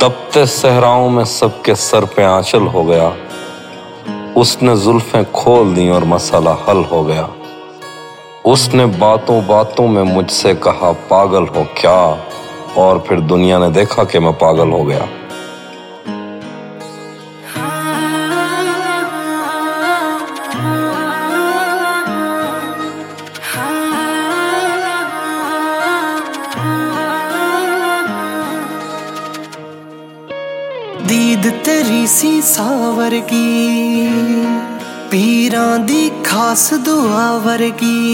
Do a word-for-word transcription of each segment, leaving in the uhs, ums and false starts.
तपते सहराओं में सबके सर पे आंचल हो गया। उसने जुल्फें खोल दी और मसला हल हो गया। उसने बातों बातों में मुझसे कहा पागल हो क्या, और फिर दुनिया ने देखा कि मैं पागल हो गया। दीद तेरी सी सावरगी, पीरां दी खास दुआ वर्गी।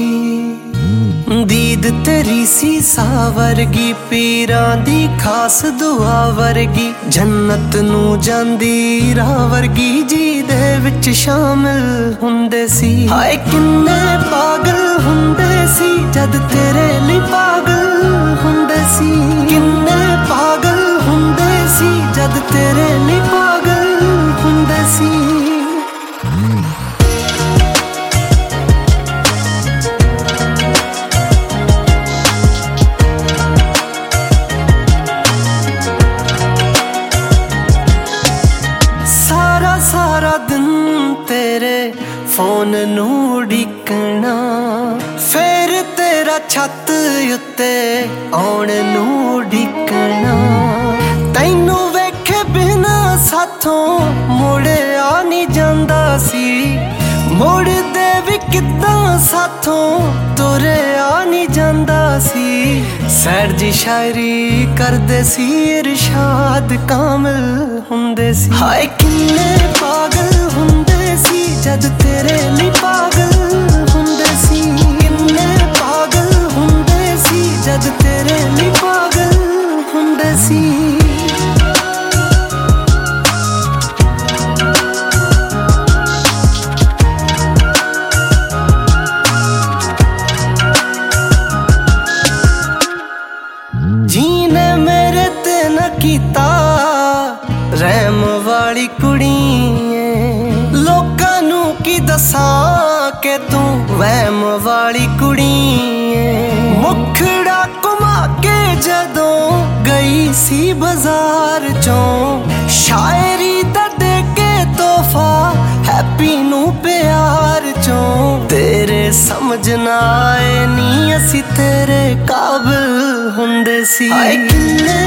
दीद तेरी सी सावरगी, पीरां दी खास दुआ वर्गी। जन्नत नू जांदी राह वर्गी, जी दे विच शामिल हुंदे सी। हाय किन्ने पागल हुंदे सी जद तेरे लिए पागल हुंदे सी। किन्ने पागल हुंदे सी जद तेरे लिए पागल हुंदे सी। सारा सारा दिन तेरे फोन नू उड़ीकना, फिर तेरा छत उत्ते आउण नू उड़ीकना। तैनू वेखे बिना साथों मुड़े आ नहीं जांदा सी। मुड़ दे भी किद्दां साथों तुरे आ नहीं जांदा सी। सैर जी शायरी करदे सी, इरशाद कामिल हुंदे सी। हाय किन्ने पागल हुंदे सी जद तेरे लिए पागल हुंदे सी। किन्ने पागल हुंदे सी जद तेरे लिए पागल हुंदे सी। जीने मेरे ते न कीता रहम वाली कुड़ी। लोकां नू की दसां के तू वहम वाली कुड़ी। मुखड़ा घुमा के जदों गई सी बाजार चों, शायरी दा दे के तोहफा हैप्पी नू प्यार चों। तेरे समझ ना आए नी असी तेरे काबिल हुंदे सी। हाय किन्ने